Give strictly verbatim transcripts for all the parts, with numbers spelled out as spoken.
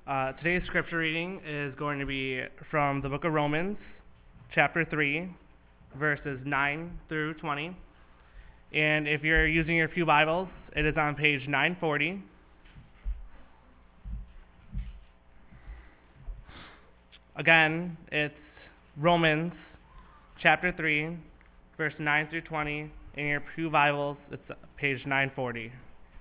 Uh, today's scripture reading is going to be from the book of Romans, chapter three, verses nine through twenty. And if you're using your Pew Bibles, it is on page nine forty. Again, it's Romans, chapter three, verse nine through twenty. In your Pew Bibles, it's page nine forty.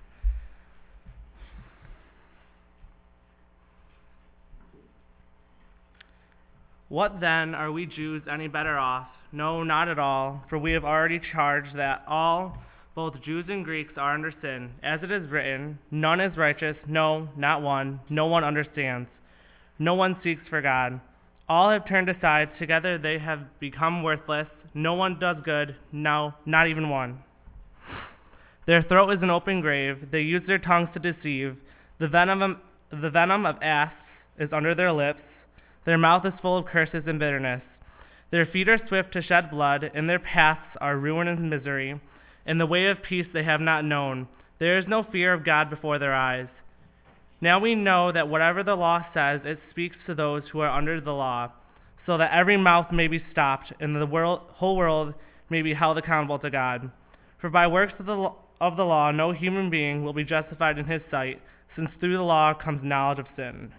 What then, are we Jews any better off? No, not at all, for we have already charged that all, both Jews and Greeks, are under sin. As it is written, none is righteous, no, not one. No one understands. No one seeks for God. All have turned aside. Together they have become worthless. No one does good, no, not even one. Their throat is an open grave. They use their tongues to deceive. The venom of, the venom of asps is under their lips. Their mouth is full of curses and bitterness. Their feet are swift to shed blood, and their paths are ruin and misery. In the way of peace they have not known. There is no fear of God before their eyes. Now we know that whatever the law says, it speaks to those who are under the law, so that every mouth may be stopped, and the world, whole world may be held accountable to God. For by works of the, of the law, no human being will be justified in his sight, since through the law comes knowledge of sin.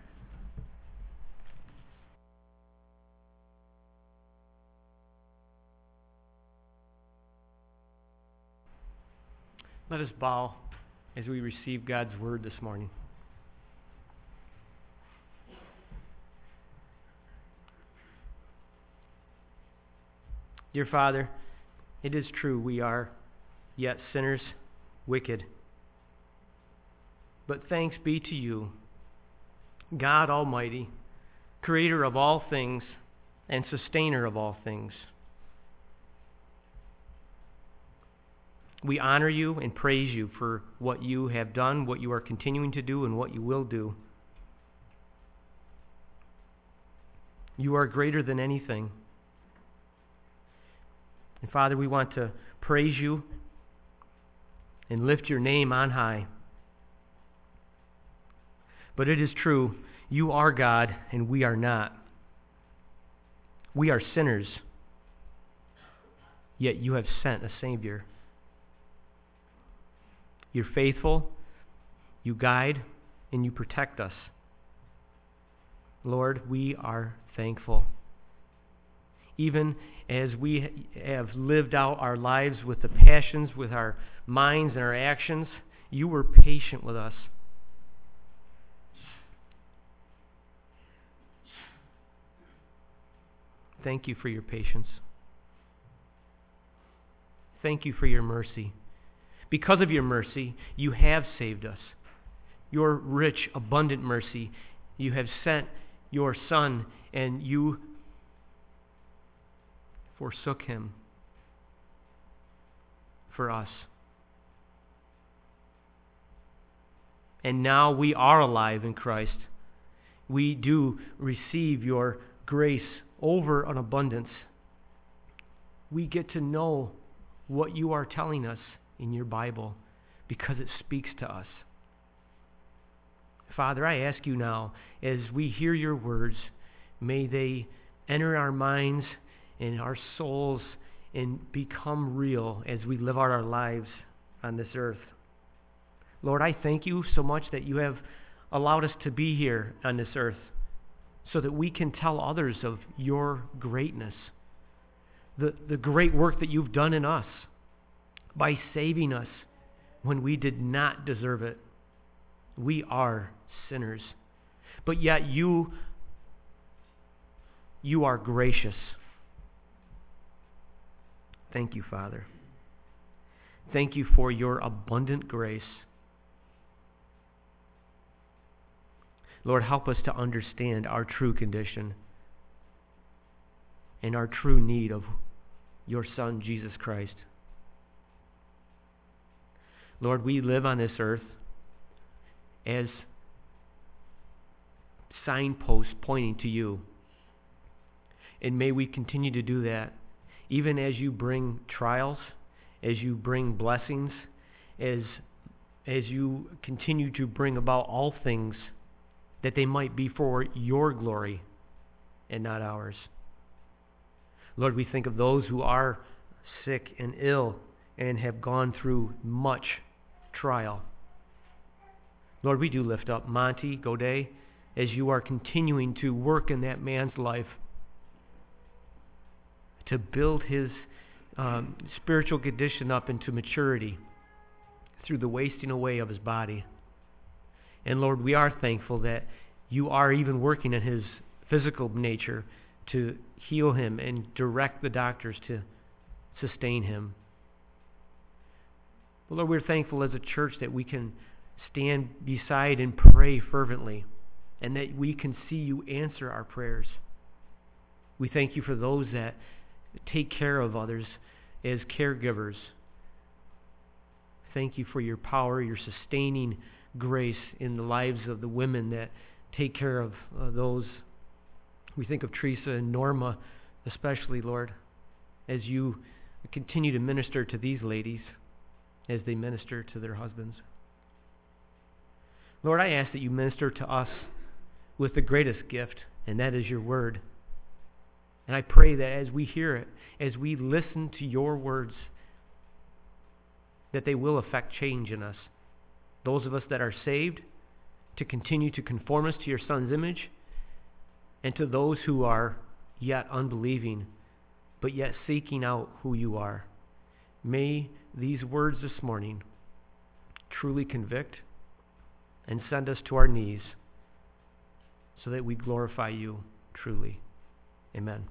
Let us bow as we receive God's word this morning. Dear Father, it is true we are yet sinners, wicked. But thanks be to you, God Almighty, creator of all things and sustainer of all things. We honor you and praise you for what you have done, what you are continuing to do, and what you will do. You are greater than anything. And Father, we want to praise you and lift your name on high. But it is true, you are God and we are not. We are sinners, yet you have sent a Savior. You're faithful, you guide, and you protect us. Lord, we are thankful. Even as we have lived out our lives with the passions, with our minds and our actions, you were patient with us. Thank you for your patience. Thank you for your mercy. Because of your mercy, you have saved us. Your rich, abundant mercy, you have sent your Son, and you forsook him for us. And now we are alive in Christ. We do receive your grace over an abundance. We get to know what you are telling us in your Bible because it speaks to us. Father, I ask you now, as we hear your words, may they enter our minds and our souls and become real as we live out our lives on this earth. Lord, I thank you so much that you have allowed us to be here on this earth so that we can tell others of your greatness, the, the great work that you've done in us by saving us when we did not deserve it. We are sinners, but yet you, you are gracious. Thank you, Father. Thank you for your abundant grace. Lord, help us to understand our true condition and our true need of your Son, Jesus Christ. Lord, we live on this earth as signposts pointing to you. And may we continue to do that, even as you bring trials, as you bring blessings, as, as you continue to bring about all things that they might be for your glory and not ours. Lord, we think of those who are sick and ill and have gone through much trial. Lord, we do lift up Monty Godet as you are continuing to work in that man's life to build his um, spiritual condition up into maturity through the wasting away of his body. And Lord, we are thankful that you are even working in his physical nature to heal him and direct the doctors to sustain him. But Lord, we're thankful as a church that we can stand beside and pray fervently, and that we can see you answer our prayers. We thank you for those that take care of others as caregivers. Thank you for your power, your sustaining grace in the lives of the women that take care of uh, those. We think of Teresa and Norma especially, Lord, as you continue to minister to these ladies as they minister to their husbands. Lord, I ask that you minister to us with the greatest gift, and that is your word. And I pray that as we hear it, as we listen to your words, that they will affect change in us. Those of us that are saved, to continue to conform us to your Son's image, and to those who are yet unbelieving, but yet seeking out who you are. May these words this morning truly convict and send us to our knees so that we glorify you truly. Amen.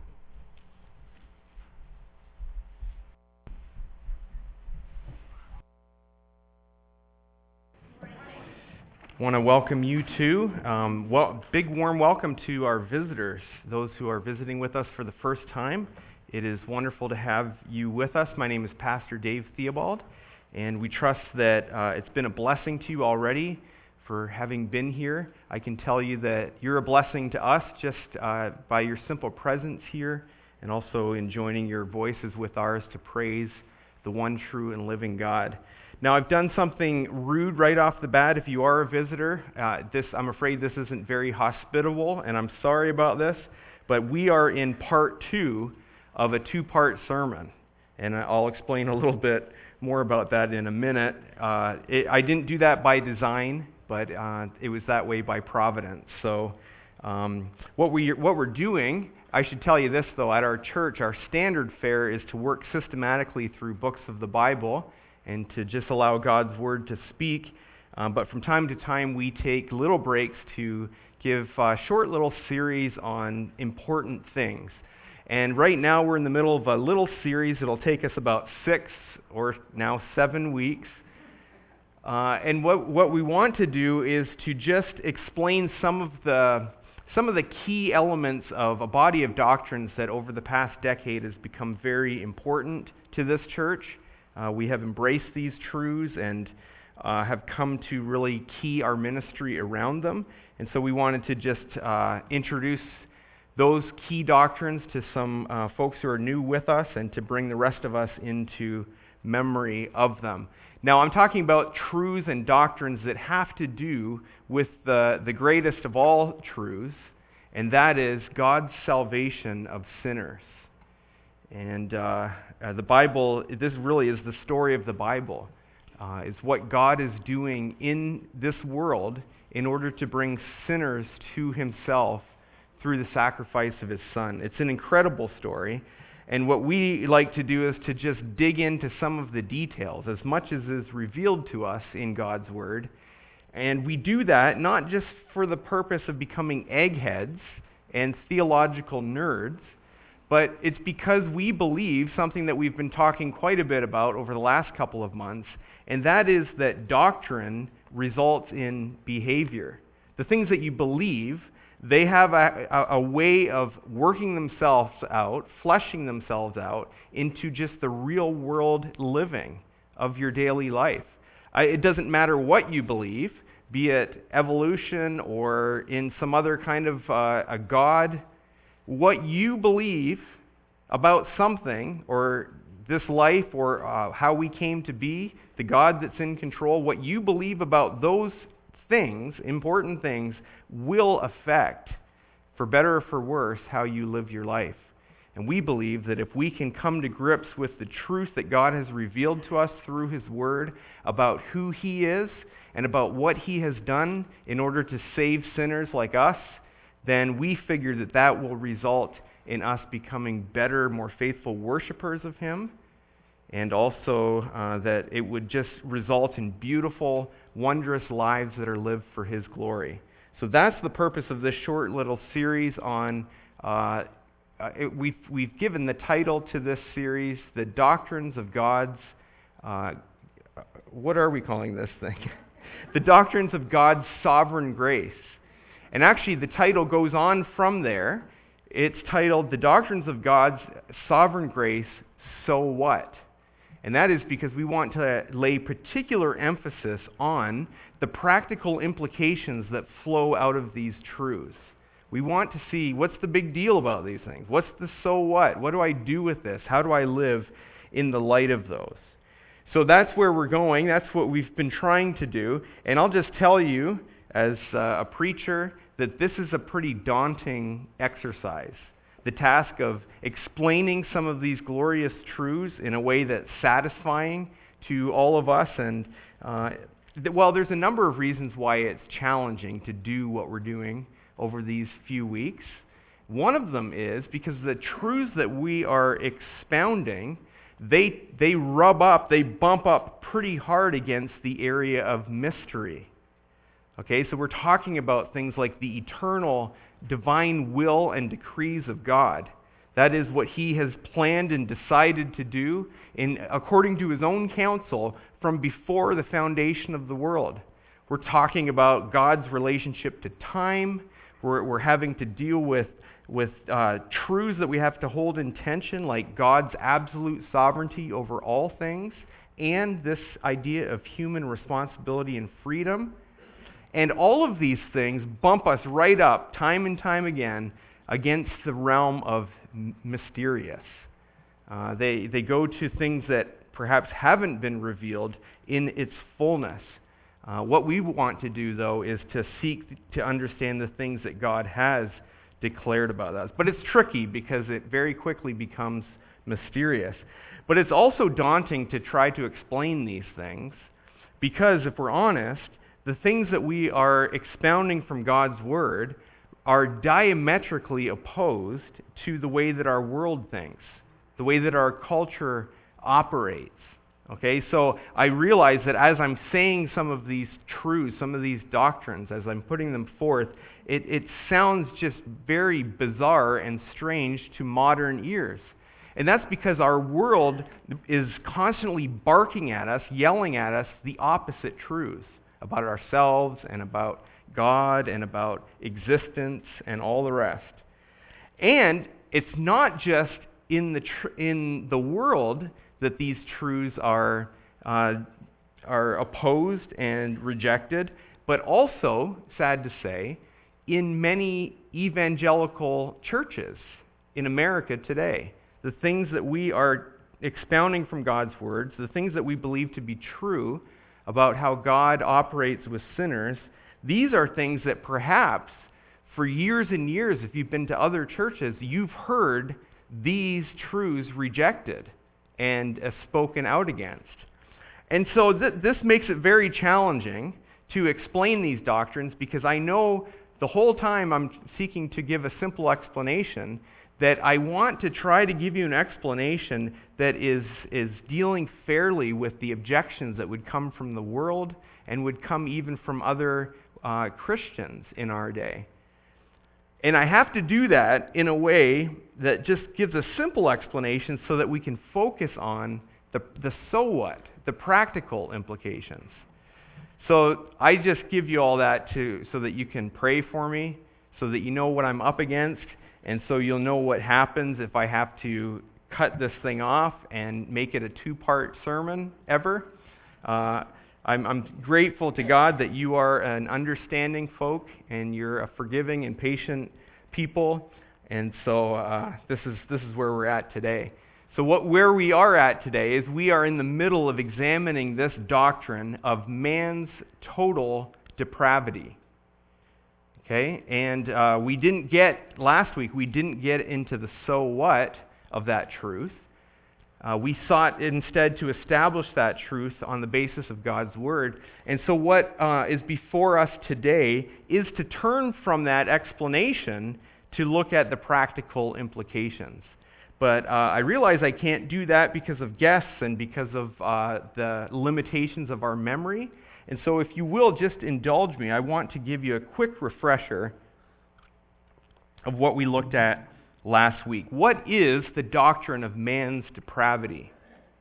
Want to welcome you too. Um, well, big warm welcome to our visitors, those who are visiting with us for the first time. It is wonderful to have you with us. My name is Pastor Dave Theobald, and we trust that uh, it's been a blessing to you already for having been here. I can tell you that you're a blessing to us just uh, by your simple presence here, and also in joining your voices with ours to praise the one true and living God. Now, I've done something rude right off the bat. If you are a visitor, uh, this I'm afraid this isn't very hospitable, and I'm sorry about this, but we are in part two of a two-part sermon, and I'll explain a little bit more about that in a minute. Uh, it, I didn't do that by design, but uh, it was that way by providence. So um, what, we, what we're doing, I should tell you this, though, at our church, our standard fare is to work systematically through books of the Bible and to just allow God's word to speak. Um, but from time to time, we take little breaks to give uh, short little series on important things. And right now, we're in the middle of a little series. It'll take us about six or now seven weeks. Uh, and what, what we want to do is to just explain some of the some of the key elements of a body of doctrines that over the past decade has become very important to this church. Uh, we have embraced these truths and uh, have come to really key our ministry around them. And so we wanted to just uh, introduce those key doctrines to some uh, folks who are new with us and to bring the rest of us into memory of them. Now, I'm talking about truths and doctrines that have to do with the, the greatest of all truths, and that is God's salvation of sinners. And uh, uh, the Bible, this really is the story of the Bible, uh, is what God is doing in this world in order to bring sinners to himself through the sacrifice of his Son. It's an incredible story. And what we like to do is to just dig into some of the details as much as is revealed to us in God's Word. And we do that not just for the purpose of becoming eggheads and theological nerds, but it's because we believe something that we've been talking quite a bit about over the last couple of months, and that is that doctrine results in behavior. The things that you believe, they have a, a, a way of working themselves out, fleshing themselves out into just the real world living of your daily life. I, it doesn't matter what you believe, be it evolution or in some other kind of uh, a God. What you believe about something or this life or uh, how we came to be, the God that's in control, what you believe about those things, important things, will affect, for better or for worse, how you live your life. And we believe that if we can come to grips with the truth that God has revealed to us through His Word about who He is and about what He has done in order to save sinners like us, then we figure that that will result in us becoming better, more faithful worshipers of Him, and also uh, that it would just result in beautiful, wondrous lives that are lived for His glory. So that's the purpose of this short little series on uh, Uh, it, we've, we've given the title to this series, The Doctrines of God's, uh, what are we calling this thing? The Doctrines of God's Sovereign Grace. And actually the title goes on from there. It's titled, The Doctrines of God's Sovereign Grace, So What? And that is because we want to lay particular emphasis on the practical implications that flow out of these truths. We want to see what's the big deal about these things. What's the so what? What do I do with this? How do I live in the light of those? So that's where we're going. That's what we've been trying to do. And I'll just tell you, as uh, a preacher, that this is a pretty daunting exercise. The task of explaining some of these glorious truths in a way that's satisfying to all of us. And, uh, th- well, there's a number of reasons why it's challenging to do what we're doing over these few weeks. One of them is because the truths that we are expounding, they they rub up, they bump up pretty hard against the area of mystery. Okay, so we're talking about things like the eternal divine will and decrees of God. That is what He has planned and decided to do in according to His own counsel from before the foundation of the world. We're talking about God's relationship to time. We're, we're having to deal with, with uh, truths that we have to hold in tension, like God's absolute sovereignty over all things, and this idea of human responsibility and freedom. And all of these things bump us right up, time and time again, against the realm of m- mysterious. Uh, they, they go to things that perhaps haven't been revealed in its fullness. Uh, what we want to do, though, is to seek to understand the things that God has declared about us. But it's tricky because it very quickly becomes mysterious. But it's also daunting to try to explain these things because, if we're honest, the things that we are expounding from God's Word are diametrically opposed to the way that our world thinks, the way that our culture operates. Okay, so I realize that as I'm saying some of these truths, some of these doctrines, as I'm putting them forth, it, it sounds just very bizarre and strange to modern ears. And that's because our world is constantly barking at us, yelling at us the opposite truths about ourselves and about God and about existence and all the rest. And it's not just in the tr- in the world that these truths are, uh, are opposed and rejected, but also, sad to say, in many evangelical churches in America today. The things that we are expounding from God's words, the things that we believe to be true about how God operates with sinners, these are things that perhaps for years and years, if you've been to other churches, you've heard these truths rejected and uh, spoken out against. And so th- this makes it very challenging to explain these doctrines because I know the whole time I'm seeking to give a simple explanation that I want to try to give you an explanation that is, is dealing fairly with the objections that would come from the world and would come even from other uh, Christians in our day. And I have to do that in a way that just gives a simple explanation so that we can focus on the, the so what, the practical implications. So I just give you all that to so that you can pray for me, so that you know what I'm up against, and so you'll know what happens if I have to cut this thing off and make it a two-part sermon ever. Uh, I'm, I'm grateful to God that you are an understanding folk and you're a forgiving and patient people, and so uh, this is this is where we're at today. So what where we are at today is we are in the middle of examining this doctrine of man's total depravity. Okay? And uh, we didn't get, last week, we didn't get into the so what of that truth. Uh, we sought instead to establish that truth on the basis of God's Word. And so what uh, is before us today is to turn from that explanation to look at the practical implications. But uh, I realize I can't do that because of guests and because of uh, the limitations of our memory. And so if you will just indulge me, I want to give you a quick refresher of what we looked at last week. What is the doctrine of man's depravity?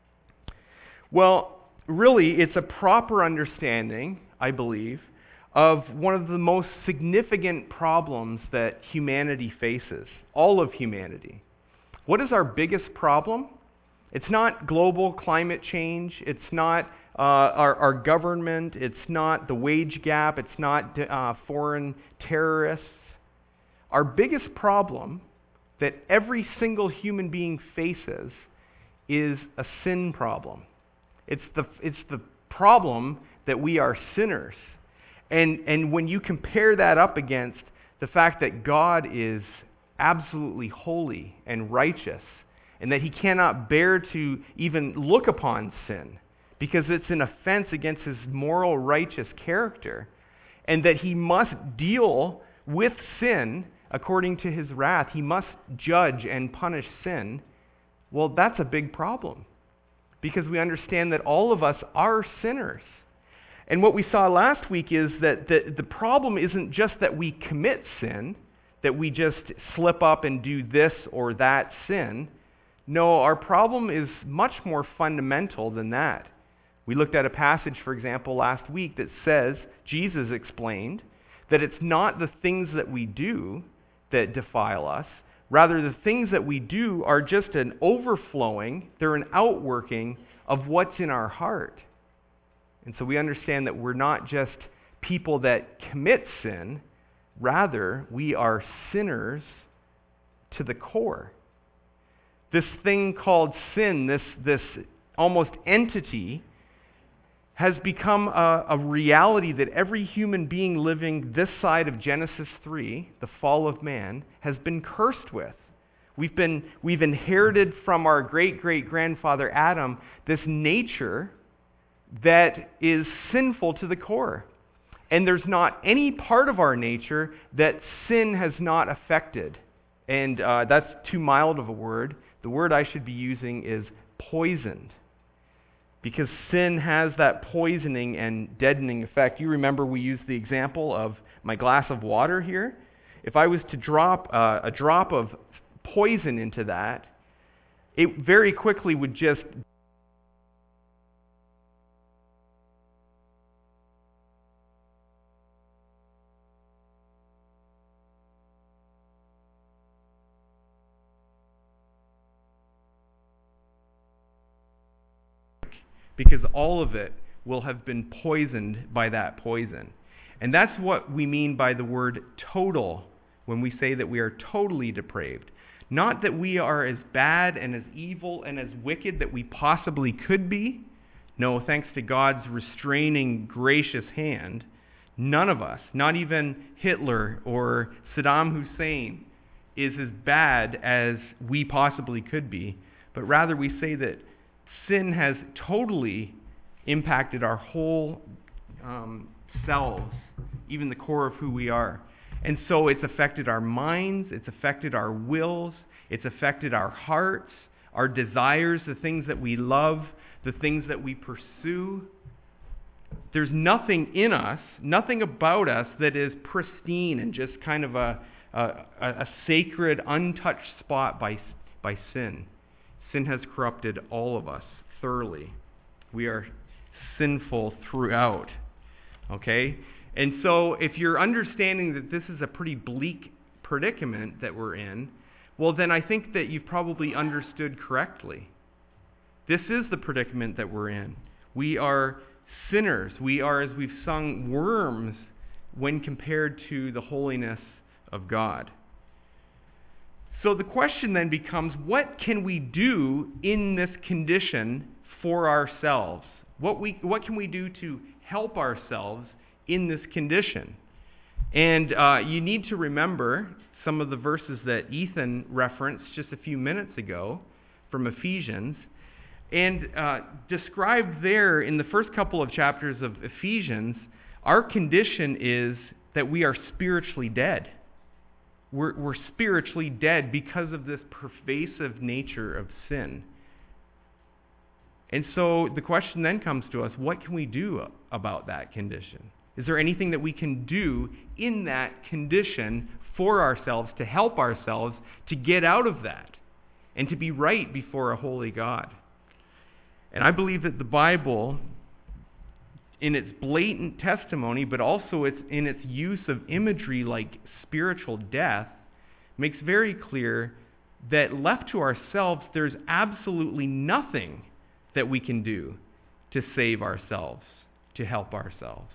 Well, really, it's a proper understanding, I believe, of one of the most significant problems that humanity faces, all of humanity. What is our biggest problem? It's not global climate change. It's not uh, our, our government. It's not the wage gap. It's not uh, foreign terrorists. Our biggest problem that every single human being faces is a sin problem. It's the, it's the problem that we are sinners. And, and when you compare that up against the fact that God is absolutely holy and righteous, and that he cannot bear to even look upon sin, because it's an offense against his moral, righteous character, and that he must deal with sin according to his wrath, he must judge and punish sin. Well, that's a big problem, because we understand that all of us are sinners. And what we saw last week is that the, the problem isn't just that we commit sin, that we just slip up and do this or that sin. No, our problem is much more fundamental than that. We looked at a passage, for example, last week that says, Jesus explained, that it's not the things that we do that defile us. Rather, the things that we do are just an overflowing, they're an outworking of what's in our heart. And so we understand that we're not just people that commit sin, rather, we are sinners to the core. This thing called sin, this, this almost entity, has become a, a reality that every human being living this side of Genesis three, the fall of man, has been cursed with. We've been we've inherited from our great-great-grandfather Adam this nature that is sinful to the core. And there's not any part of our nature that sin has not affected. And uh, that's too mild of a word. The word I should be using is poisoned. Because sin has that poisoning and deadening effect. You remember we used the example of my glass of water here? If I was to drop uh, a drop of poison into that, it very quickly would just because all of it will have been poisoned by that poison. And that's what we mean by the word total when we say that we are totally depraved. Not that we are as bad and as evil and as wicked that we possibly could be. No, thanks to God's restraining, gracious hand, none of us, not even Hitler or Saddam Hussein, is as bad as we possibly could be. But rather we say that sin has totally impacted our whole um, selves, even the core of who we are. And so it's affected our minds, it's affected our wills, it's affected our hearts, our desires, the things that we love, the things that we pursue. There's nothing in us, nothing about us that is pristine and just kind of a, a, a sacred, untouched spot by, by sin. Sin has corrupted all of us thoroughly. We are sinful throughout. Okay? And so if you're understanding that this is a pretty bleak predicament that we're in, well, then I think that you've probably understood correctly. This is the predicament that we're in. We are sinners. We are, as we've sung, worms when compared to the holiness of God. So the question then becomes, what can we do in this condition for ourselves? What we what can we do to help ourselves in this condition. And uh, you need to remember some of the verses that Ethan referenced just a few minutes ago from Ephesians. And uh, described there in the first couple of chapters of Ephesians, our condition is that we are spiritually dead. We're, we're spiritually dead because of this pervasive nature of sin. And so the question then comes to us, what can we do about that condition? Is there anything that we can do in that condition for ourselves to help ourselves to get out of that and to be right before a holy God? And I believe that the Bible, in its blatant testimony, but also its, in its use of imagery like spiritual death, makes very clear that left to ourselves, there's absolutely nothing that we can do to save ourselves, to help ourselves.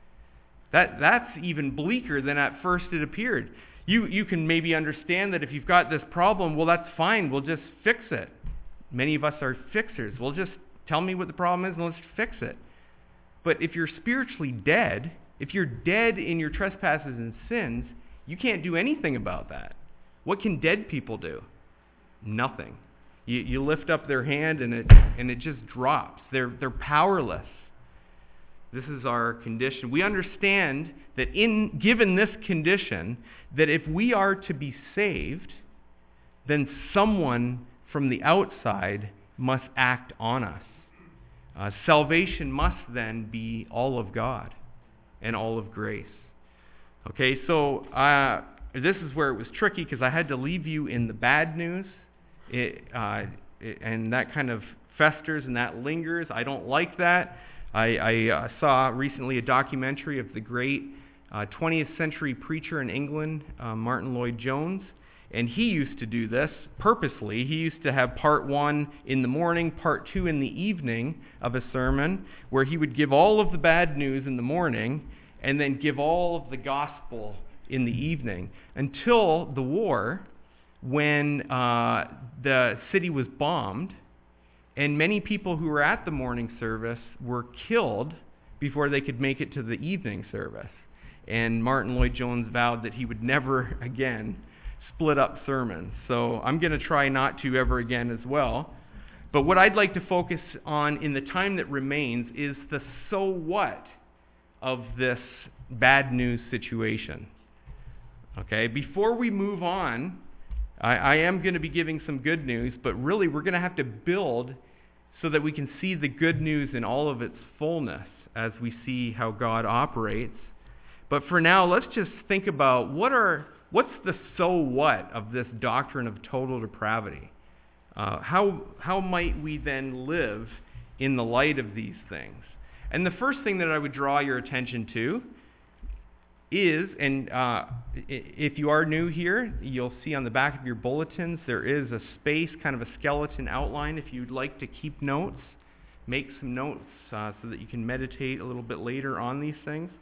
That, that's even bleaker than at first it appeared. You, you can maybe understand that if you've got this problem, well, that's fine. We'll just fix it. Many of us are fixers. We'll just tell me what the problem is and let's fix it. But if you're spiritually dead, if you're dead in your trespasses and sins, you can't do anything about that. What can dead people do? Nothing. You, you lift up their hand and it and it just drops. They're they're powerless. This is our condition. We understand that in given this condition, that if we are to be saved, then someone from the outside must act on us. Uh, salvation must then be all of God and all of grace. Okay, so uh, this is where it was tricky because I had to leave you in the bad news. It, uh, it, and that kind of festers and that lingers. I don't like that. I, I uh, saw recently a documentary of the great uh, twentieth century preacher in England, uh, Martin Lloyd-Jones, and he used to do this purposely. He used to have part one in the morning, part two in the evening of a sermon, where he would give all of the bad news in the morning and then give all of the gospel in the evening until the war, when uh, the city was bombed, and many people who were at the morning service were killed before they could make it to the evening service. And Martin Lloyd-Jones vowed that he would never again split up sermons. So I'm going to try not to ever again as well. But what I'd like to focus on in the time that remains is the so what of this bad news situation. Okay, before we move on, I, I am going to be giving some good news, but really we're going to have to build so that we can see the good news in all of its fullness as we see how God operates. But for now, let's just think about what are what's the so what of this doctrine of total depravity? Uh, how how might we then live in the light of these things? And the first thing that I would draw your attention to is, and uh, if you are new here, you'll see on the back of your bulletins there is a space, kind of a skeleton outline. If you'd like to keep notes, make some notes uh, so that you can meditate a little bit later on these things.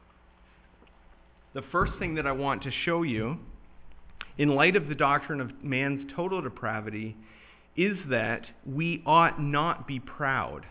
The first thing that I want to show you, in light of the doctrine of man's total depravity, is that we ought not be proud.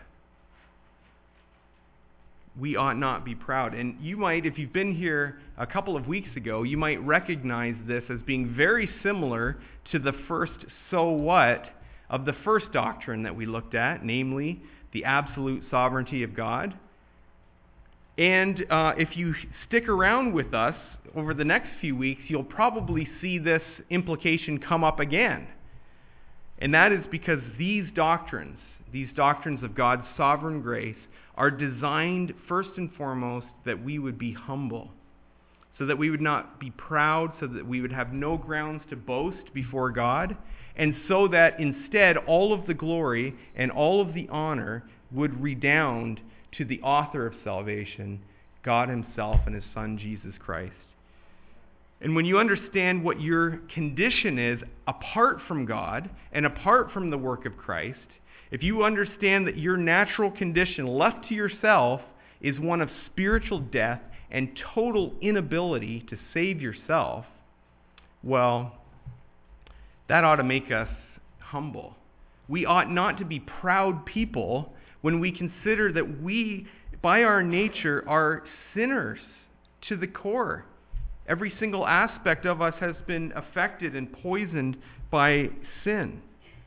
We ought not be proud. And you might, if you've been here a couple of weeks ago, you might recognize this as being very similar to the first so what of the first doctrine that we looked at, namely the absolute sovereignty of God. And uh, if you stick around with us over the next few weeks, you'll probably see this implication come up again. And that is because these doctrines, these doctrines of God's sovereign grace, are designed first and foremost that we would be humble, so that we would not be proud, so that we would have no grounds to boast before God, and so that instead all of the glory and all of the honor would redound to the author of salvation, God himself and his Son, Jesus Christ. And when you understand what your condition is apart from God and apart from the work of Christ, if you understand that your natural condition left to yourself is one of spiritual death and total inability to save yourself, well, that ought to make us humble. We ought not to be proud people when we consider that we, by our nature, are sinners to the core. Every single aspect of us has been affected and poisoned by sin.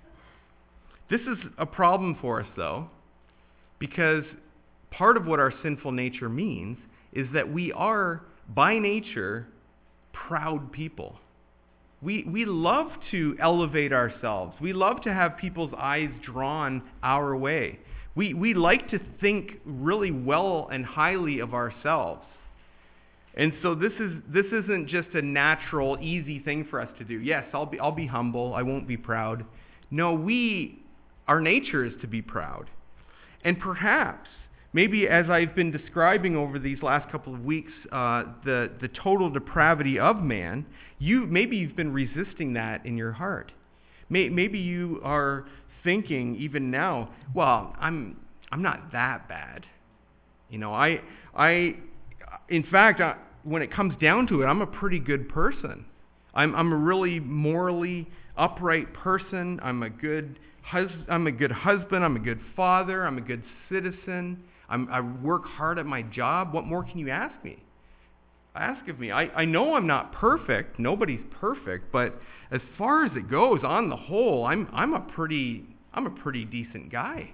This is a problem for us, though, because part of what our sinful nature means is that we are, by nature, proud people. We, we love to elevate ourselves. We love to have people's eyes drawn our way. We, we like to think really well and highly of ourselves. And so this is this isn't just a natural, easy thing for us to do. Yes, I'll be I'll be humble. I won't be proud. No, we our nature is to be proud. And perhaps, maybe as I've been describing over these last couple of weeks, uh, the the total depravity of man, you maybe you've been resisting that in your heart. May, maybe you are thinking even now, well, I'm I'm not that bad. You know, I I in fact. I, when it comes down to it, I'm a pretty good person. I'm I'm a really morally upright person. I'm a good hus- I'm a good husband. I'm a good father. I'm a good citizen. I'm, I work hard at my job. What more can you ask me? Ask of me. I, I know I'm not perfect. Nobody's perfect, but as far as it goes, on the whole, I'm I'm a pretty I'm a pretty decent guy.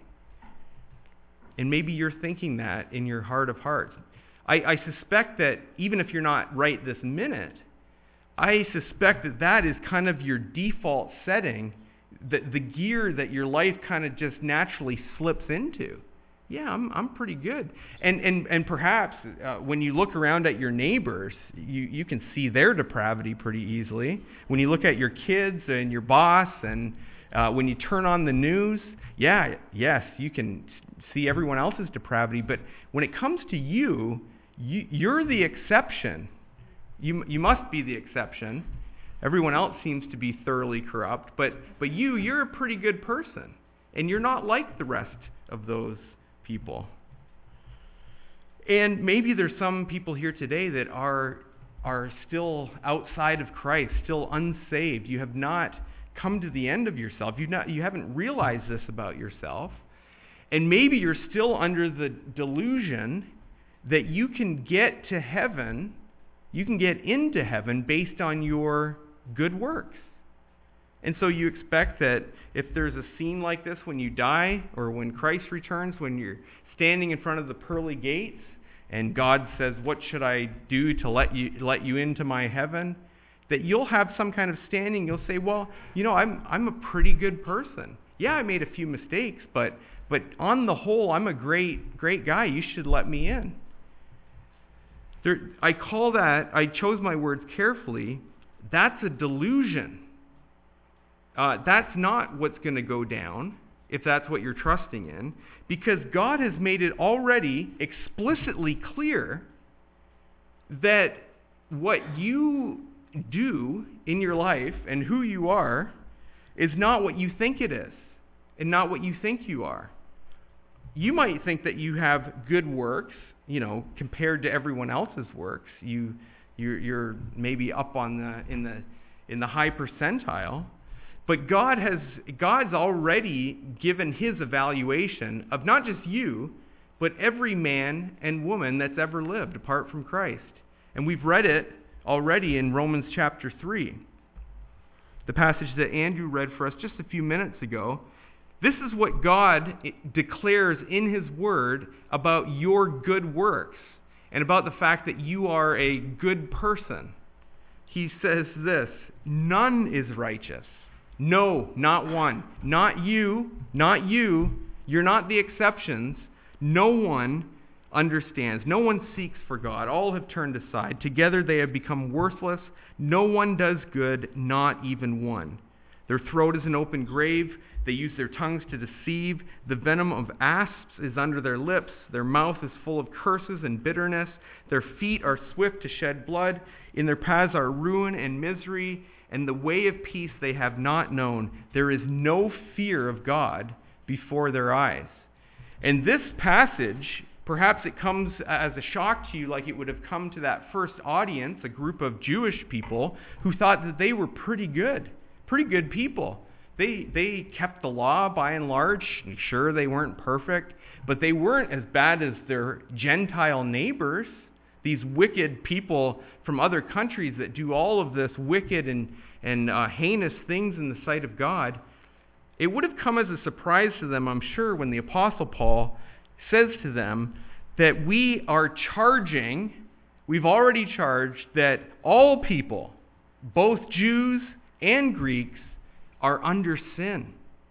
And maybe you're thinking that in your heart of hearts. I, I suspect that even if you're not right this minute, I suspect that that is kind of your default setting, the, the gear that your life kind of just naturally slips into. Yeah, I'm I'm pretty good. And and and perhaps uh, when you look around at your neighbors, you, you can see their depravity pretty easily. When you look at your kids and your boss, and uh, when you turn on the news, yeah, yes, you can see everyone else's depravity. But when it comes to you, you you're the exception. You you must be the exception. Everyone else seems to be thoroughly corrupt, but but you you're a pretty good person, and you're not like the rest of those people. And maybe there's some people here today that are are still outside of Christ, still unsaved. You have not come to the end of yourself. You've not you haven't realized this about yourself. And maybe you're still under the delusion that you can get to heaven, you can get into heaven based on your good works. And so you expect that if there's a scene like this when you die, or when Christ returns, when you're standing in front of the pearly gates and God says, "What should I do to let you let you into my heaven?" that you'll have some kind of standing. You'll say, "Well, you know, I'm I'm a pretty good person. Yeah, I made a few mistakes, but but on the whole, I'm a great great guy. You should let me in." There, I call that, I chose my words carefully, that's a delusion. Uh, that's not what's going to go down, if that's what you're trusting in, because God has made it already explicitly clear that what you do in your life and who you are is not what you think it is, and not what you think you are. You might think that you have good works, you know, compared to everyone else's works. You, you're, you're maybe up on the in the in the high percentile. But God has God's already given his evaluation of not just you, but every man and woman that's ever lived apart from Christ. And we've read it already in Romans chapter three. The passage that Andrew read for us just a few minutes ago. This is what God declares in his word about your good works and about the fact that you are a good person. He says this, "None is righteous. No, not one. Not you, not you. You're not the exceptions. No one understands. No one seeks for God. All have turned aside. Together they have become worthless. No one does good, not even one. Their throat is an open grave. They use their tongues to deceive. The venom of asps is under their lips. Their mouth is full of curses and bitterness. Their feet are swift to shed blood. In their paths are ruin and misery, and the way of peace they have not known. There is no fear of God before their eyes." And this passage, perhaps it comes as a shock to you, like it would have come to that first audience, a group of Jewish people who thought that they were pretty good, pretty good people. They they kept the law by and large. Sure, they weren't perfect, but they weren't as bad as their Gentile neighbors, these wicked people from other countries that do all of this wicked and, and uh, heinous things in the sight of God. It would have come as a surprise to them, I'm sure, when the Apostle Paul says to them that we are charging, we've already charged that all people, both Jews and Greeks, are under sin.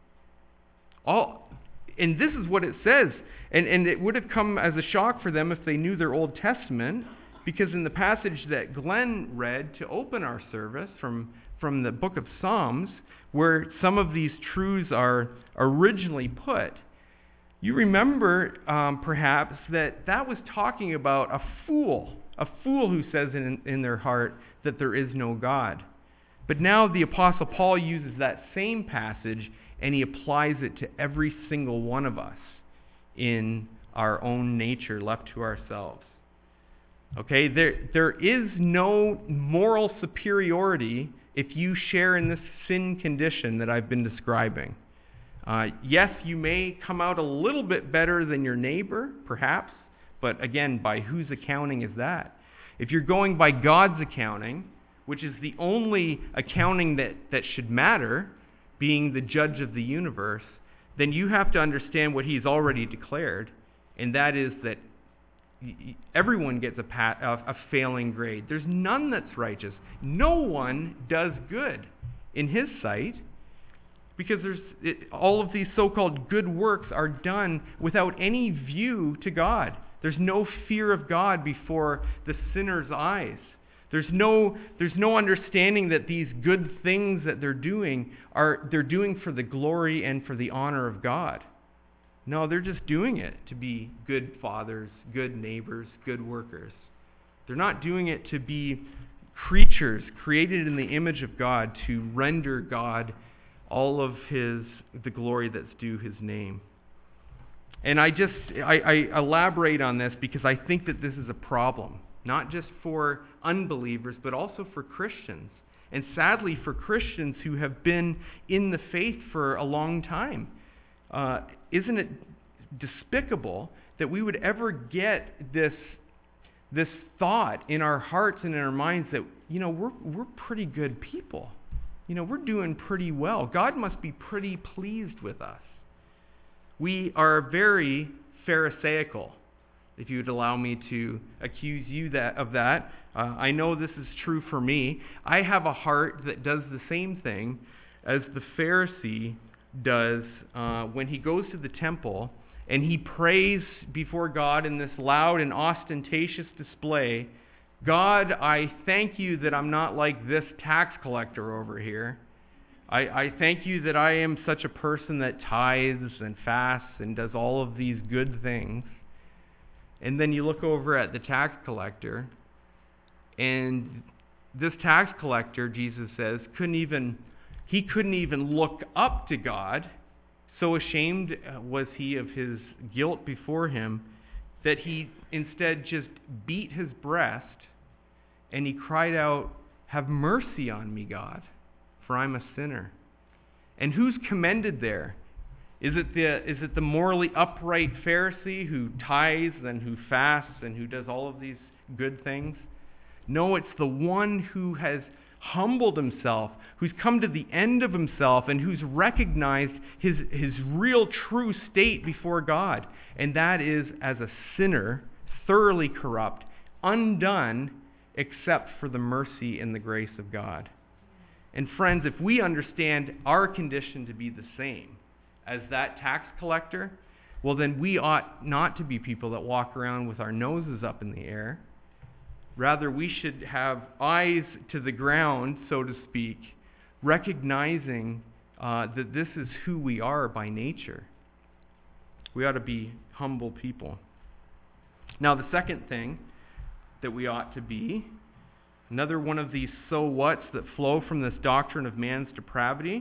All, and this is what it says. And, and it would have come as a shock for them if they knew their Old Testament, because in the passage that Glenn read to open our service from, from the book of Psalms, where some of these truths are originally put, you remember um, perhaps that that was talking about a fool, a fool who says in, in their heart that there is no God. But now the Apostle Paul uses that same passage and he applies it to every single one of us in our own nature left to ourselves. Okay, there, there is no moral superiority if you share in this sin condition that I've been describing. Uh, yes, you may come out a little bit better than your neighbor, perhaps, but again, by whose accounting is that? If you're going by God's accounting, which is the only accounting that, that should matter, being the judge of the universe, then you have to understand what he's already declared, and that is that everyone gets a, pat, a, a failing grade. There's none that's righteous. No one does good in his sight, because there's it, all of these so-called good works are done without any view to God. There's no fear of God before the sinner's eyes. There's no, there's no understanding that these good things that they're doing are they're doing for the glory and for the honor of God. No, they're just doing it to be good fathers, good neighbors, good workers. They're not doing it to be creatures created in the image of God to render God all of his the glory that's due his name. And I just I, I elaborate on this because I think that this is a problem, not just for unbelievers, but also for Christians. And sadly, for Christians who have been in the faith for a long time. Uh, isn't it despicable that we would ever get this, this thought in our hearts and in our minds that, you know, we're, we're pretty good people. You know, we're doing pretty well. God must be pretty pleased with us. We are very Pharisaical, if you would allow me to accuse you that, of that. Uh, I know this is true for me. I have a heart that does the same thing as the Pharisee does uh, when he goes to the temple and he prays before God in this loud and ostentatious display. God, I thank you that I'm not like this tax collector over here. I, I thank you that I am such a person that tithes and fasts and does all of these good things. And then you look over at the tax collector, and this tax collector, Jesus says, couldn't even, he couldn't even look up to God. So ashamed was he of his guilt before him that he instead just beat his breast and he cried out, "Have mercy on me, God, for I'm a sinner." And who's commended there? Is it the is it the morally upright Pharisee who tithes and who fasts and who does all of these good things? No, it's the one who has humbled himself, who's come to the end of himself, and who's recognized his, his real true state before God. And that is as a sinner, thoroughly corrupt, undone, except for the mercy and the grace of God. And friends, if we understand our condition to be the same as that tax collector, well, then we ought not to be people that walk around with our noses up in the air. Rather, we should have eyes to the ground, so to speak, recognizing uh, that this is who we are by nature. We ought to be humble people. Now, the second thing that we ought to be, another one of these so whats that flow from this doctrine of man's depravity,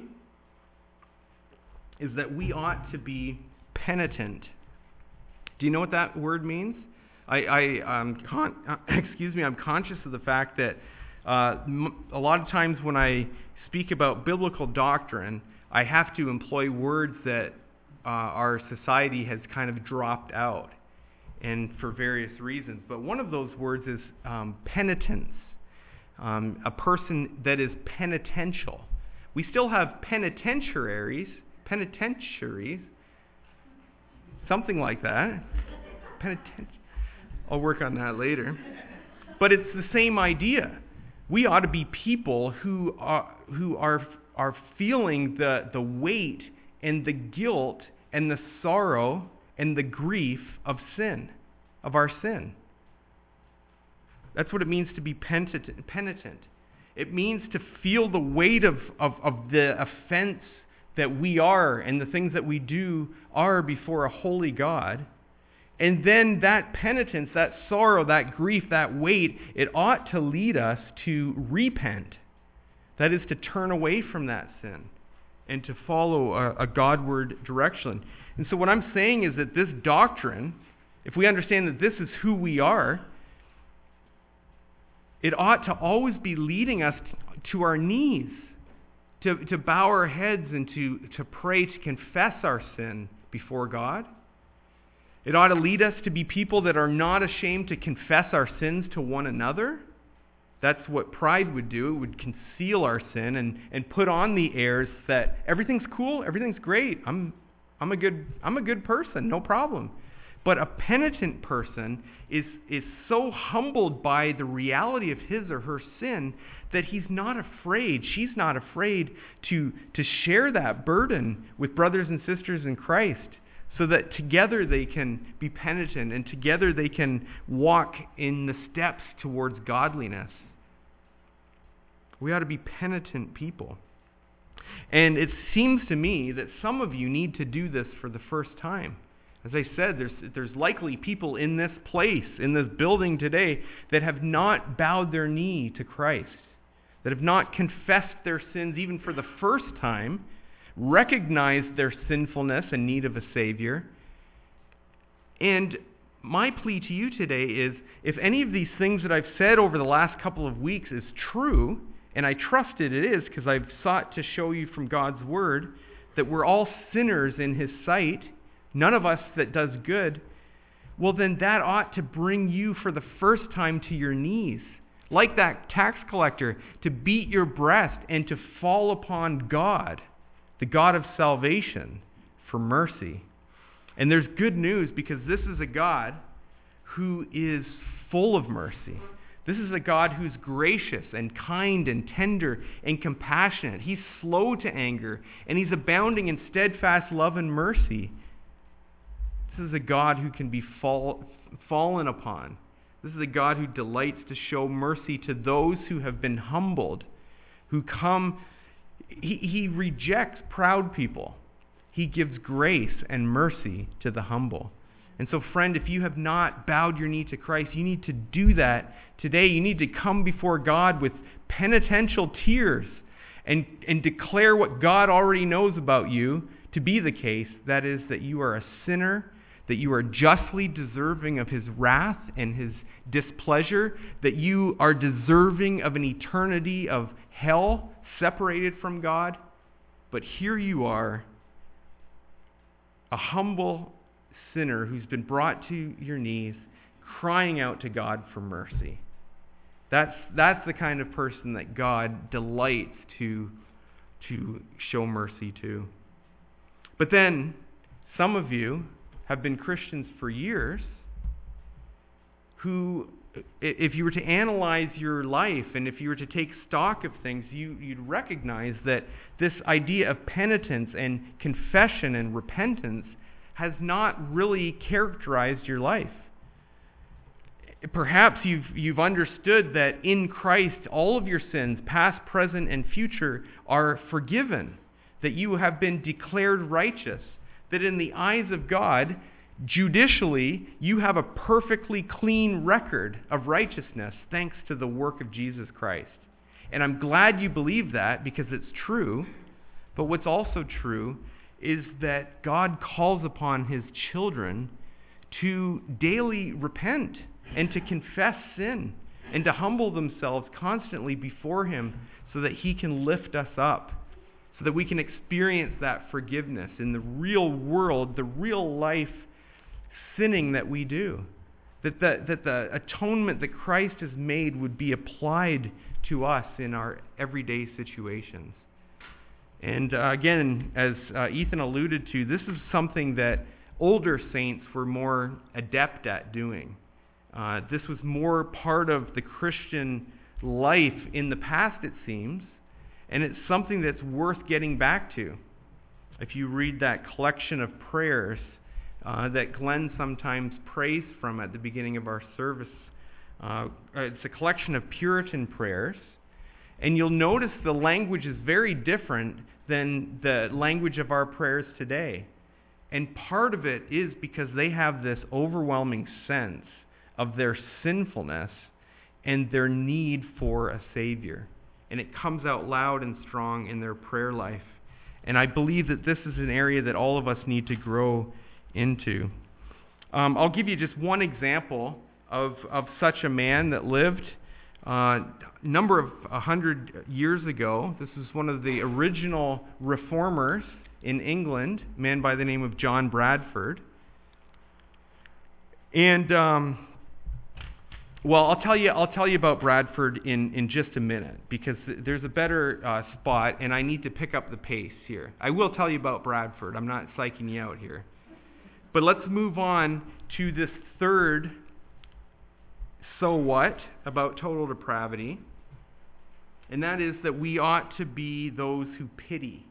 is that we ought to be penitent. Do you know what that word means? I, I um, con- excuse me, I'm conscious of the fact that uh, m- a lot of times when I speak about biblical doctrine, I have to employ words that uh, our society has kind of dropped out, and for various reasons. But one of those words is um, penitence, um, a person that is penitential. We still have penitentiaries, penitentiaries, something like that. Penitent. I'll work on that later. But it's the same idea. We ought to be people who are who are are feeling the, the weight and the guilt and the sorrow and the grief of sin, of our sin. That's what it means to be penitent. penitent. It means to feel the weight of, of, of the offense that we are and the things that we do are before a holy God. And then that penitence, that sorrow, that grief, that weight, it ought to lead us to repent. That is to turn away from that sin and to follow a, a Godward direction. And so what I'm saying is that this doctrine, if we understand that this is who we are, it ought to always be leading us to, to our knees, to, to bow our heads and to, to pray, to confess our sin before God. It ought to lead us to be people that are not ashamed to confess our sins to one another. That's what pride would do. It would conceal our sin and, and put on the airs that everything's cool, everything's great. I'm I'm a good I'm a good person, no problem. But a penitent person is, is so humbled by the reality of his or her sin that he's not afraid, she's not afraid to, to share that burden with brothers and sisters in Christ, so that together they can be penitent and together they can walk in the steps towards godliness. We ought to be penitent people. And it seems to me that some of you need to do this for the first time. As I said, there's, there's likely people in this place, in this building today, that have not bowed their knee to Christ, that have not confessed their sins even for the first time, recognized their sinfulness and need of a Savior. And my plea to you today is, if any of these things that I've said over the last couple of weeks is true, and I trust it, it is, because I've sought to show you from God's Word that we're all sinners in His sight, none of us that does good, well then that ought to bring you for the first time to your knees, like that tax collector, to beat your breast and to fall upon God, the God of salvation, for mercy. And there's good news, because this is a God who is full of mercy. This is a God who's gracious and kind and tender and compassionate. He's slow to anger, and He's abounding in steadfast love and mercy. This is a God who can be fall, fallen upon. This is a God who delights to show mercy to those who have been humbled, who come. He, he rejects proud people. He gives grace and mercy to the humble. And so, friend, if you have not bowed your knee to Christ, you need to do that today. You need to come before God with penitential tears and, and declare what God already knows about you to be the case. That is, that you are a sinner, that you are justly deserving of His wrath and His displeasure, that you are deserving of an eternity of hell separated from God. But here you are, a humble sinner who's been brought to your knees, crying out to God for mercy. That's, that's the kind of person that God delights to, to show mercy to. But then, some of you have been Christians for years who, if you were to analyze your life and if you were to take stock of things, you, you'd recognize that this idea of penitence and confession and repentance has not really characterized your life. Perhaps you've, you've understood that in Christ all of your sins, past, present, and future, are forgiven, that you have been declared righteous, that in the eyes of God, judicially, you have a perfectly clean record of righteousness thanks to the work of Jesus Christ. And I'm glad you believe that, because it's true. But what's also true is that God calls upon His children to daily repent and to confess sin and to humble themselves constantly before Him so that He can lift us up so that we can experience that forgiveness in the real world, the real life sinning that we do. That the, that the atonement that Christ has made would be applied to us in our everyday situations. And uh, again, as uh, Ethan alluded to, this is something that older saints were more adept at doing. Uh, this was more part of the Christian life in the past, it seems, and it's something that's worth getting back to. If you read that collection of prayers uh, that Glenn sometimes prays from at the beginning of our service, uh, it's a collection of Puritan prayers, and you'll notice the language is very different than the language of our prayers today. And part of it is because they have this overwhelming sense of their sinfulness and their need for a Savior. And it comes out loud and strong in their prayer life. And I believe that this is an area that all of us need to grow into. Um, I'll give you just one example of, of such a man that lived a uh, number of a hundred years ago. This was one of the original reformers in England, a man by the name of John Bradford. And um, well, I'll tell you, I'll tell you about Bradford in, in just a minute, because there's a better uh, spot, and I need to pick up the pace here. I will tell you about Bradford. I'm not psyching you out here. But let's move on to this third so what about total depravity, and that is that we ought to be those who pity.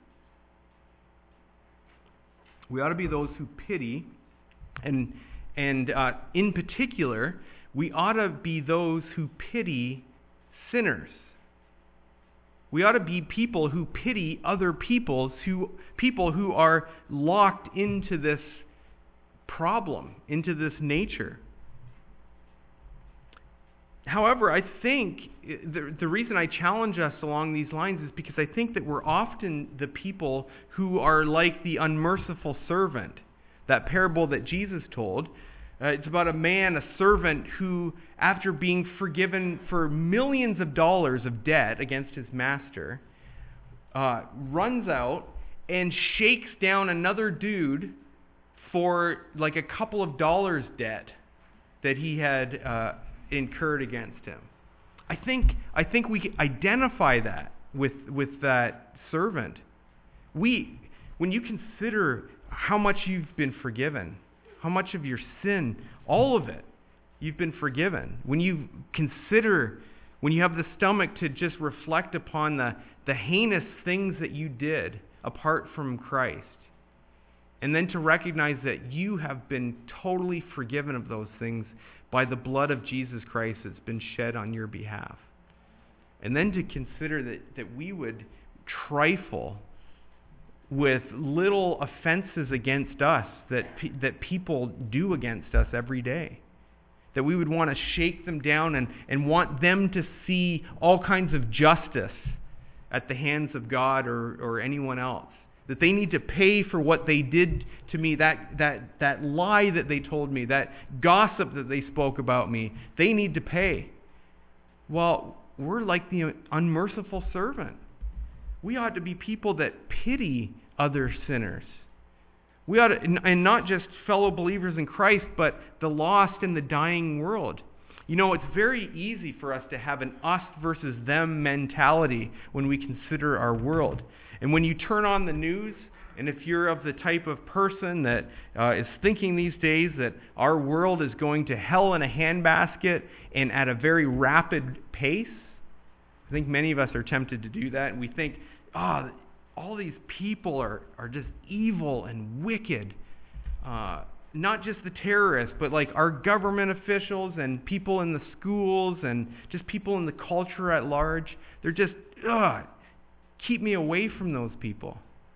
We ought to be those who pity, and and uh, in particular, we ought to be those who pity sinners. We ought to be people who pity other people's who people who are locked into this problem, into this nature. However, I think the, the reason I challenge us along these lines is because I think that we're often the people who are like the unmerciful servant. That parable that Jesus told, uh, it's about a man, a servant, who, after being forgiven for millions of dollars of debt against his master, uh, runs out and shakes down another dude for like a couple of dollars debt that he had uh, incurred against him. I think I think we can identify that with with that servant. We, when you consider how much you've been forgiven, how much of your sin, all of it, you've been forgiven. When you consider, when you have the stomach to just reflect upon the, the heinous things that you did apart from Christ, and then to recognize that you have been totally forgiven of those things by the blood of Jesus Christ that's been shed on your behalf. And then to consider that, that we would trifle with little offenses against us that, pe- that people do against us every day. That we would want to shake them down and, and want them to see all kinds of justice at the hands of God or, or anyone else. That they need to pay for what they did to me, that, that, that lie that they told me, that gossip that they spoke about me. They need to pay. Well, we're like the unmerciful servant. We ought to be people that pity other sinners. We ought to, and not just fellow believers in Christ, but the lost and the dying world. You know, it's very easy for us to have an us versus them mentality when we consider our world. And when you turn on the news, and if you're of the type of person that uh, is thinking these days that our world is going to hell in a handbasket and at a very rapid pace, I think many of us are tempted to do that. And we think, oh, all these people are, are just evil and wicked. Uh, not just the terrorists, but like our government officials and people in the schools and just people in the culture at large. They're just, ugh. Keep me away from those people.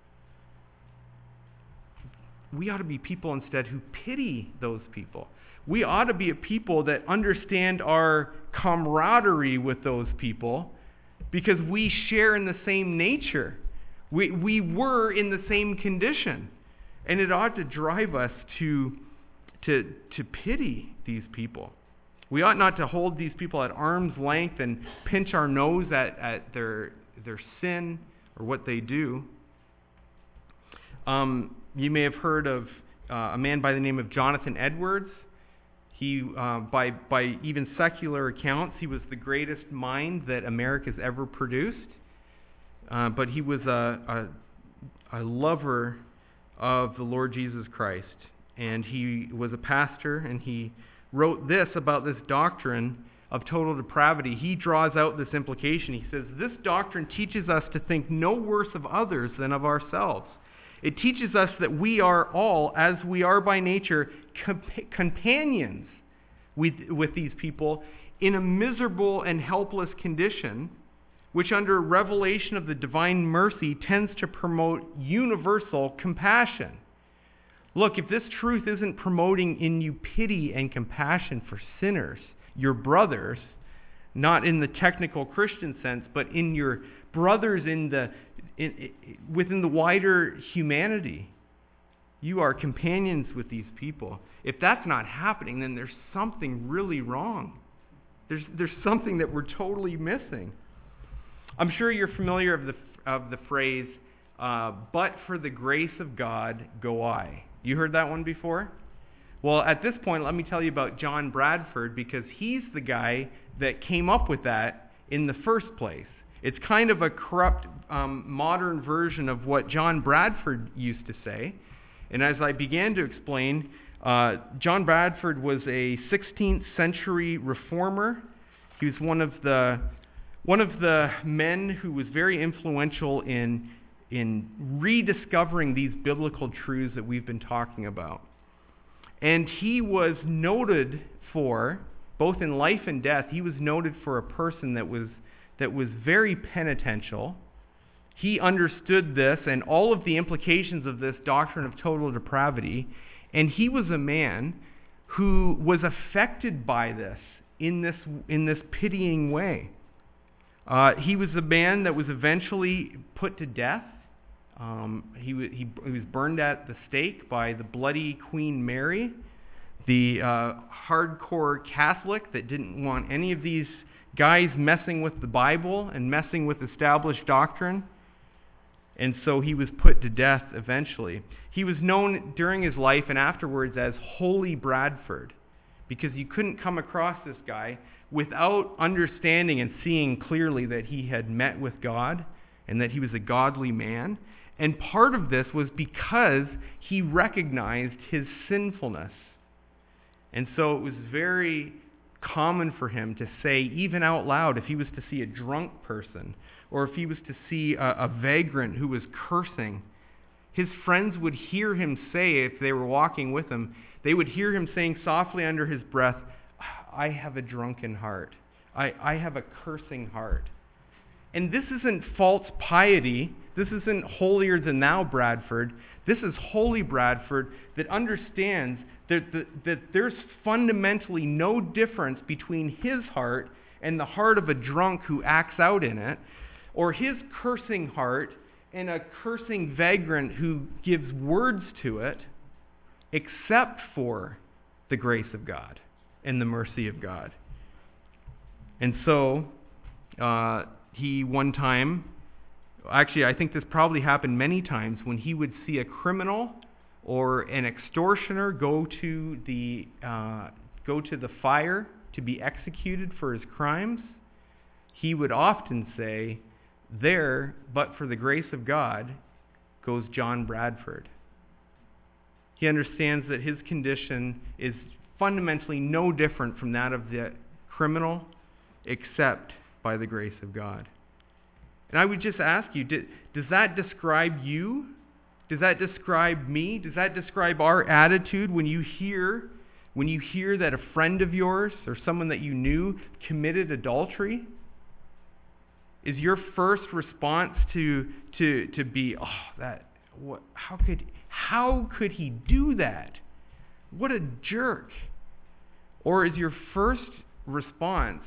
We ought to be people instead who pity those people. We ought to be a people that understand our camaraderie with those people because we share in the same nature. We, we were in the same condition. And it ought to drive us to, to, to pity these people. We ought not to hold these people at arm's length and pinch our nose at, at their their sin or what they do. Um, you may have heard of uh, a man by the name of Jonathan Edwards. He, uh, by by even secular accounts, he was the greatest mind that America's ever produced. Uh, but he was a, a, a lover of the Lord Jesus Christ. And he was a pastor, and he wrote this about this doctrine of total depravity. He draws out this implication. He says, this doctrine teaches us to think no worse of others than of ourselves. It teaches us that we are all, as we are by nature, comp- companions with, with these people in a miserable and helpless condition, which under revelation of the divine mercy tends to promote universal compassion. Look, if this truth isn't promoting in you pity and compassion for sinners, your brothers, not in the technical Christian sense, but in your brothers in the in, in, within the wider humanity, you are companions with these people. If that's not happening, then there's something really wrong. There's there's something that we're totally missing. I'm sure you're familiar of the of the phrase, uh, "But for the grace of God, go I." You heard that one before? Well, at this point, let me tell you about John Bradford, because he's the guy that came up with that in the first place. It's kind of a corrupt um, modern version of what John Bradford used to say. And as I began to explain, uh, John Bradford was a sixteenth century reformer. He was one of the one of the men who was very influential in in rediscovering these biblical truths that we've been talking about. And he was noted for, both in life and death, he was noted for a person that was that was very penitential. He understood this and all of the implications of this doctrine of total depravity, and he was a man who was affected by this in this in this pitying way. Uh, he was a man that was eventually put to death. Um, he, he, he was burned at the stake by the bloody Queen Mary, the uh, hardcore Catholic that didn't want any of these guys messing with the Bible and messing with established doctrine. And so he was put to death eventually. He was known during his life and afterwards as Holy Bradford, because you couldn't come across this guy without understanding and seeing clearly that he had met with God and that he was a godly man. And part of this was because he recognized his sinfulness. And so it was very common for him to say, even out loud, if he was to see a drunk person, or if he was to see a, a vagrant who was cursing, his friends would hear him say, if they were walking with him, they would hear him saying softly under his breath, I have a drunken heart. I, I have a cursing heart. And this isn't false piety. This isn't holier than thou Bradford. This is holy Bradford that understands that, that, that there's fundamentally no difference between his heart and the heart of a drunk who acts out in it, or his cursing heart and a cursing vagrant who gives words to it, except for the grace of God and the mercy of God. And so, uh, he one time, actually I think this probably happened many times, when he would see a criminal or an extortioner go to the uh, go to the fire to be executed for his crimes, he would often say, there, but for the grace of God, goes John Bradford. He understands that his condition is fundamentally no different from that of the criminal, except by the grace of God. And I would just ask you, did, does that describe you? Does that describe me? Does that describe our attitude when you hear when you hear that a friend of yours or someone that you knew committed adultery? Is your first response to to to be, oh, that what how could how could he do that? What a jerk. Or is your first response,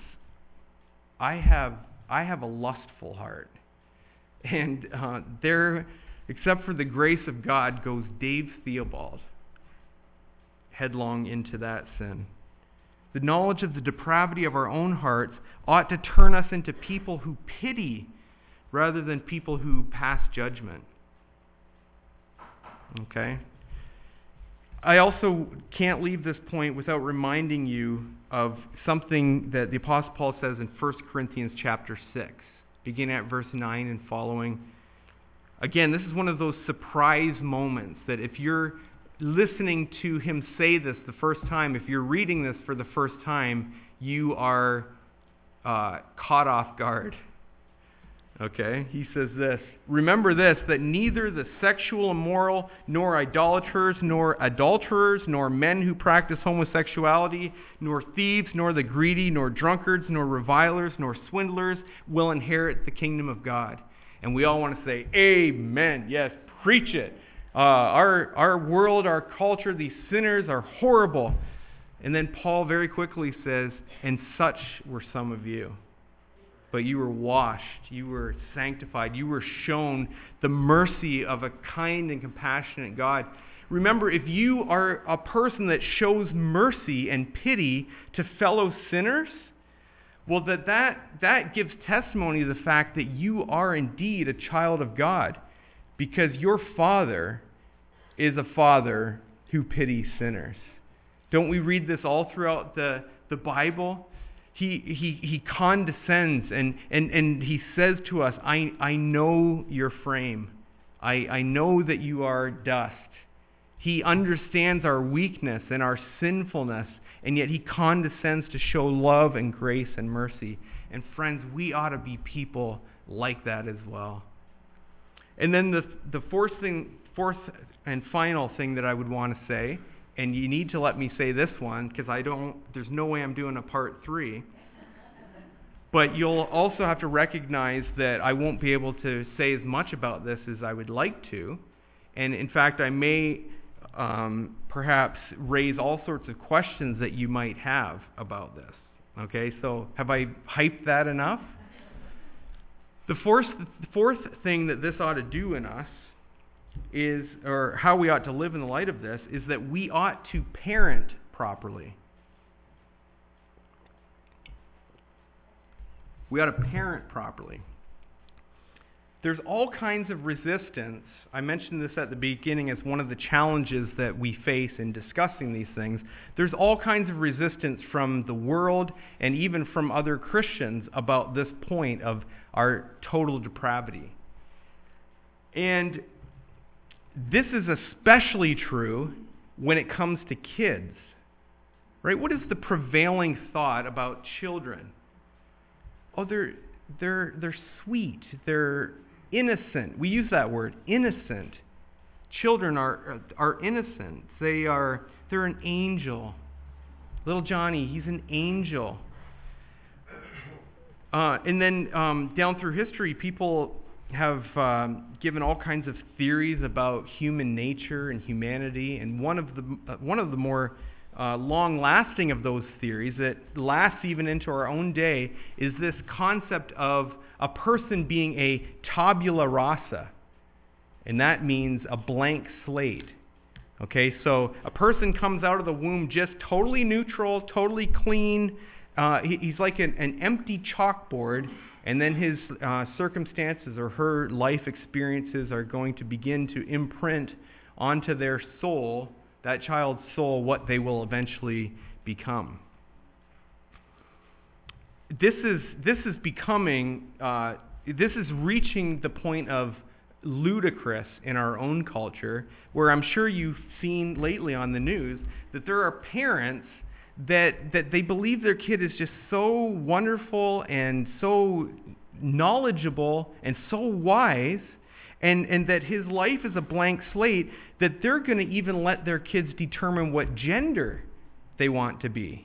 I have I have a lustful heart. And uh, there, except for the grace of God, goes Dave Theobald headlong into that sin. The knowledge of the depravity of our own hearts ought to turn us into people who pity rather than people who pass judgment. Okay? I also can't leave this point without reminding you of something that the Apostle Paul says in First Corinthians chapter six, beginning at verse nine and following. Again, this is one of those surprise moments that if you're listening to him say this the first time, if you're reading this for the first time, you are uh, caught off guard. Okay, he says this, remember this, that neither the sexual immoral, nor idolaters, nor adulterers, nor men who practice homosexuality, nor thieves, nor the greedy, nor drunkards, nor revilers, nor swindlers will inherit the kingdom of God. And we all want to say, amen, yes, preach it. Uh, our, our world, our culture, these sinners are horrible. And then Paul very quickly says, and such were some of you. But you were washed, you were sanctified, you were shown the mercy of a kind and compassionate God. Remember, if you are a person that shows mercy and pity to fellow sinners, well, that, that, that gives testimony to the fact that you are indeed a child of God, because your Father is a Father who pities sinners. Don't we read this all throughout the, the Bible? He, he, he condescends and, and, and he says to us, I, I know your frame. I, I know that you are dust. He understands our weakness and our sinfulness, and yet he condescends to show love and grace and mercy. And friends, we ought to be people like that as well. And then the, the fourth thing, fourth and final thing that I would want to say, and you need to let me say this one, because I don't, there's no way I'm doing a part three. But you'll also have to recognize that I won't be able to say as much about this as I would like to. And in fact, I may um, perhaps raise all sorts of questions that you might have about this. Okay, so have I hyped that enough? The fourth, the fourth thing that this ought to do in us is, or how we ought to live in the light of this, is that we ought to parent properly. We ought to parent properly. There's all kinds of resistance. I mentioned this at the beginning as one of the challenges that we face in discussing these things. There's all kinds of resistance from the world and even from other Christians about this point of our total depravity. And this is especially true when it comes to kids, right? What is the prevailing thought about children? Oh, they're they're they're sweet, they're innocent. We use that word, innocent. Children are are innocent. They are they're an angel. Little Johnny, he's an angel. Uh, and then um, down through history, people have um, given all kinds of theories about human nature and humanity, and one of the uh, one of the more uh, long-lasting of those theories that lasts even into our own day is this concept of a person being a tabula rasa, and that means a blank slate. Okay, so a person comes out of the womb just totally neutral, totally clean. Uh, he, he's like an, an empty chalkboard. And then his uh, circumstances or her life experiences are going to begin to imprint onto their soul, that child's soul, what they will eventually become. This is this is becoming, uh, this is reaching the point of ludicrous in our own culture, where I'm sure you've seen lately on the news that there are parents that that they believe their kid is just so wonderful and so knowledgeable and so wise, and, and that his life is a blank slate, that they're going to even let their kids determine what gender they want to be.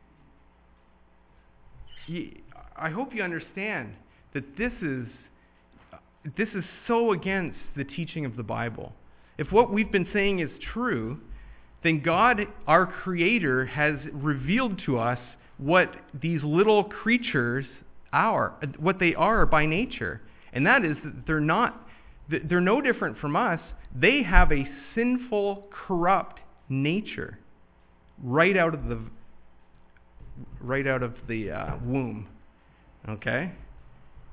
I hope you understand that this is this is so against the teaching of the Bible. If what we've been saying is true, then God, our Creator, has revealed to us what these little creatures are, what they are by nature. And that is that they're not, they're no different from us. They have a sinful, corrupt nature right out of the, right out of the uh, womb. Okay?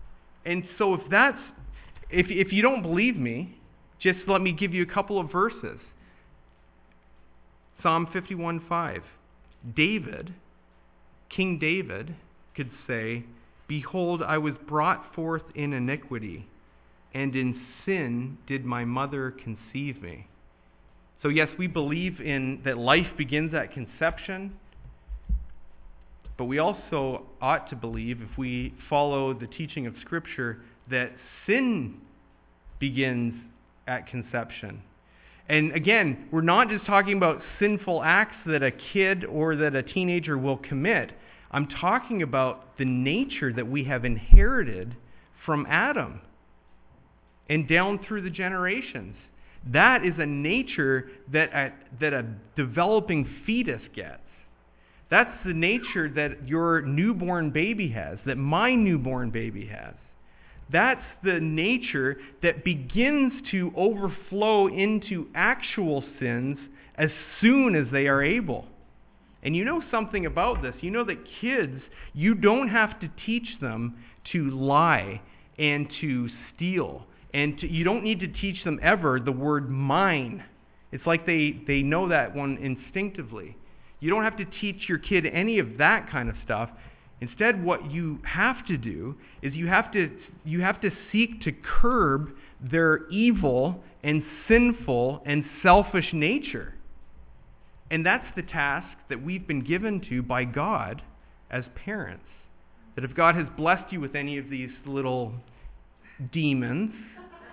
And so if that's, if, if you don't believe me, just let me give you a couple of verses. Psalm fifty-one five. David, King David, could say, "Behold, I was brought forth in iniquity, and in sin did my mother conceive me." So yes, we believe in that life begins at conception, but we also ought to believe, if we follow the teaching of Scripture, that sin begins at conception. And again, we're not just talking about sinful acts that a kid or that a teenager will commit. I'm talking about the nature that we have inherited from Adam and down through the generations. That is a nature that a, that a developing fetus gets. That's the nature that your newborn baby has, that my newborn baby has. That's the nature that begins to overflow into actual sins as soon as they are able. And you know something about this. You know that kids, you don't have to teach them to lie and to steal. And to, you don't need to teach them ever the word mine. It's like they, they know that one instinctively. You don't have to teach your kid any of that kind of stuff. Instead, what you have to do is you have to, you have to seek to curb their evil and sinful and selfish nature. And that's the task that we've been given to by God as parents. That if God has blessed you with any of these little demons,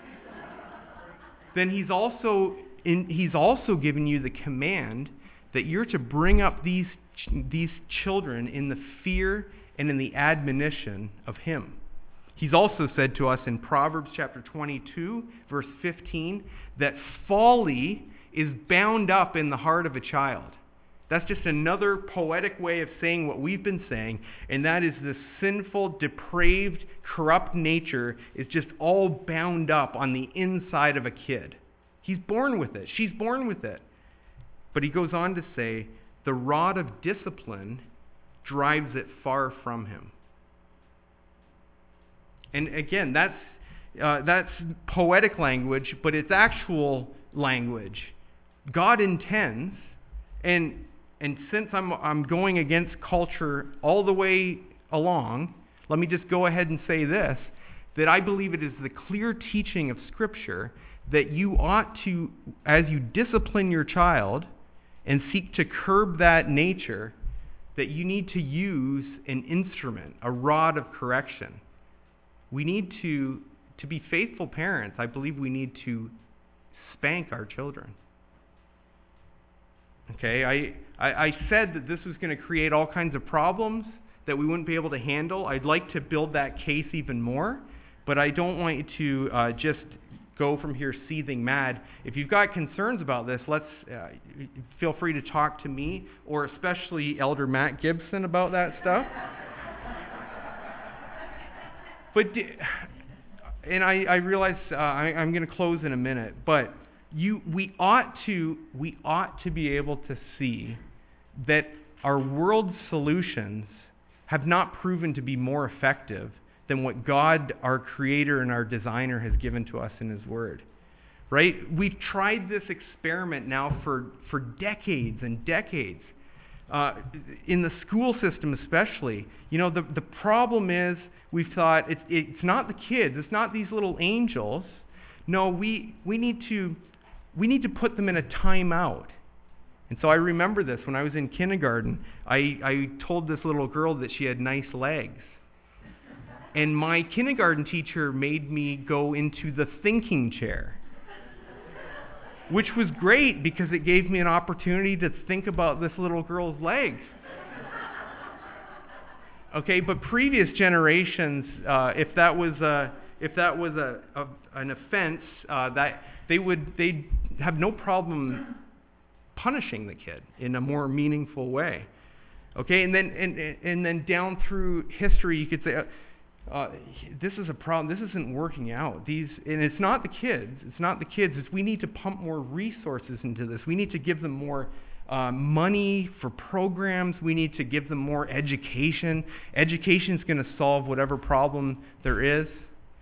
then he's also in, he's also given you the command that you're to bring up these these children in the fear and in the admonition of him. He's also said to us in Proverbs chapter twenty-two, verse fifteen, that folly is bound up in the heart of a child. That's just another poetic way of saying what we've been saying, and that is this sinful, depraved, corrupt nature is just all bound up on the inside of a kid. He's born with it. She's born with it. But he goes on to say, the rod of discipline drives it far from him. And again, that's uh, that's poetic language, but it's actual language. God intends, and and since I'm I'm going against culture all the way along, let me just go ahead and say this, that I believe it is the clear teaching of Scripture that you ought to, as you discipline your child and seek to curb that nature, that you need to use an instrument, a rod of correction. We need to, to be faithful parents, I believe we need to spank our children. Okay, I, I, I said that this was going to create all kinds of problems that we wouldn't be able to handle. I'd like to build that case even more, but I don't want you to uh, just go from here seething mad. If you've got concerns about this, let's uh, feel free to talk to me, or especially Elder Matt Gibson about that stuff. But, and I, I realize uh, I, I'm going to close in a minute, but you, we ought to, we ought to be able to see that our world's solutions have not proven to be more effective than what God, our creator and our designer, has given to us in his word. Right? We've tried this experiment now for, for decades and decades. Uh, in the school system especially, you know, the, the problem is we've thought it's, it's not the kids, it's not these little angels. No, we, we need to, we need to put them in a timeout. And so I remember this when I was in kindergarten. I, I told this little girl that she had nice legs. And my kindergarten teacher made me go into the thinking chair, which was great because it gave me an opportunity to think about this little girl's legs. Okay, but previous generations, uh, if that was a if that was a, a an offense, uh, that they would they'd have no problem punishing the kid in a more meaningful way. Okay, and then and and then down through history, you could say, Uh, Uh, this is a problem. This isn't working out. These, and it's not the kids. It's not the kids. It's we need to pump more resources into this. We need to give them more uh, money for programs. We need to give them more education. Education is going to solve whatever problem there is.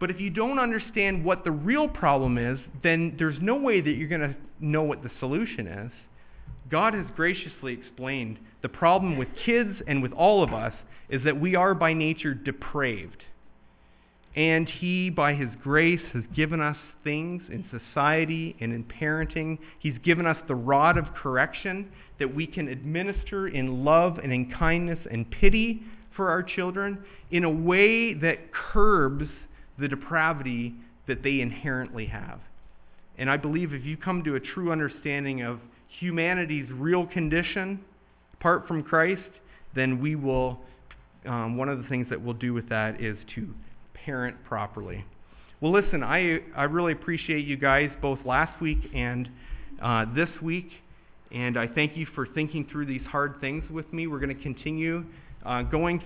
But if you don't understand what the real problem is, then there's no way that you're going to know what the solution is. God has graciously explained the problem with kids and with all of us is that we are by nature depraved. And he, by his grace, has given us things in society and in parenting. He's given us the rod of correction that we can administer in love and in kindness and pity for our children in a way that curbs the depravity that they inherently have. And I believe if you come to a true understanding of humanity's real condition apart from Christ, then we will, um, one of the things that we'll do with that is to parent properly. Well, listen, I, I really appreciate you guys both last week and uh, this week, and I thank you for thinking through these hard things with me. We're going to continue uh, going